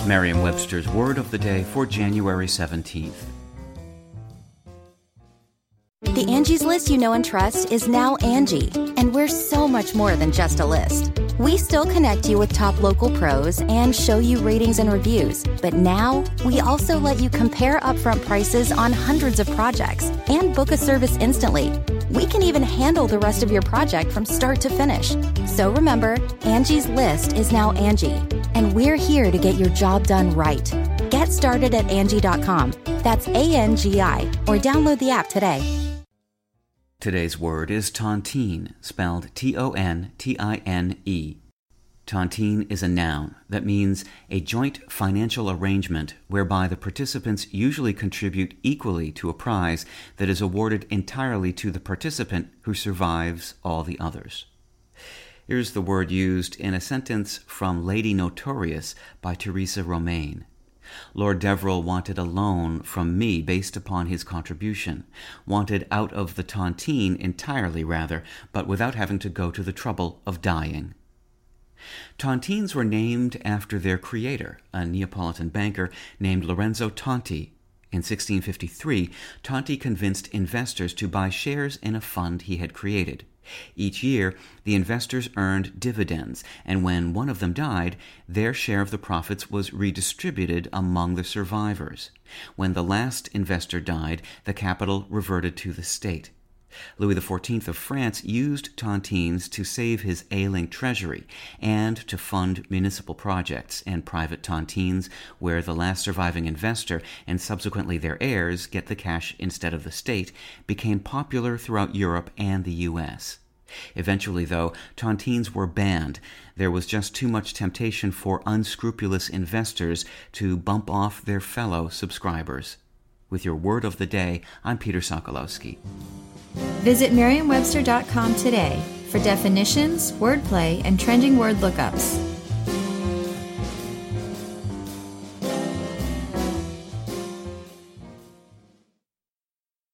Merriam-Webster's Word of the Day for January 17th. The Angie's List you know and trust is now Angie, and we're so much more than just a list. We still connect you with top local pros and show you ratings and reviews, but now we also let you compare upfront prices on hundreds of projects and book a service instantly. We can even handle the rest of your project from start to finish. So remember, Angie's List is now Angie, and we're here to get your job done right. Get started at Angie.com. That's ANGI, or download the app today. Today's word is tontine, spelled Tontine. Tontine is a noun that means a joint financial arrangement whereby the participants usually contribute equally to a prize that is awarded entirely to the participant who survives all the others. Here's the word used in a sentence from Lady Notorious by Theresa Romaine. Lord Deverell wanted a loan from me based upon his contribution, wanted out of the tontine entirely rather, but without having to go to the trouble of dying. Tontines were named after their creator, a Neapolitan banker named Lorenzo Tonti. In 1653, Tonti convinced investors to buy shares in a fund he had created. Each year, the investors earned dividends, and when one of them died, their share of the profits was redistributed among the survivors. When the last investor died, the capital reverted to the state. Louis XIV of France used tontines to save his ailing treasury and to fund municipal projects, and private tontines, where the last surviving investor and subsequently their heirs get the cash instead of the state, became popular throughout Europe and the U.S. Eventually, though, tontines were banned. There was just too much temptation for unscrupulous investors to bump off their fellow subscribers. With your Word of the Day, I'm Peter Sokolowski. Visit Merriam-Webster.com today for definitions, wordplay, and trending word lookups.